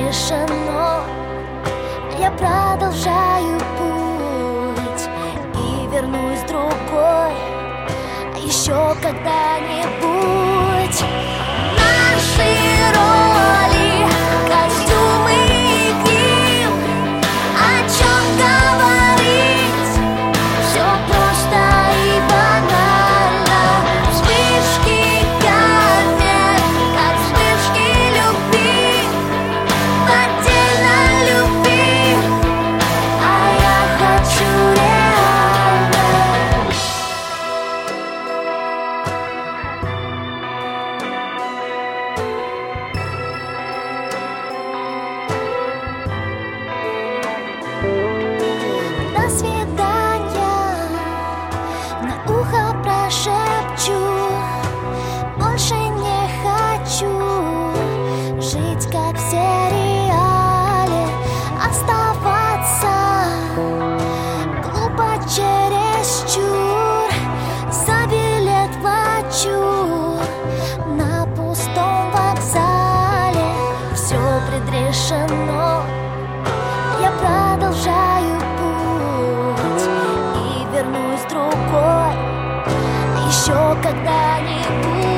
предрешено. Я продолжаю путь и вернусь другой еще когда-нибудь. Наши роли, костюмы и грим, о чем говорить, все просто и банально. Вспышки камер, как вспышки любви, в отдельной любви, а я хочу реально. До свидания, на ухо прошепчу. Больше не хочу жить как в сериале, оставаться глупо чересчур. За билет плачу на пустом вокзале. Все предрешено. Я продолжаю путь и вернусь другой еще когда-нибудь.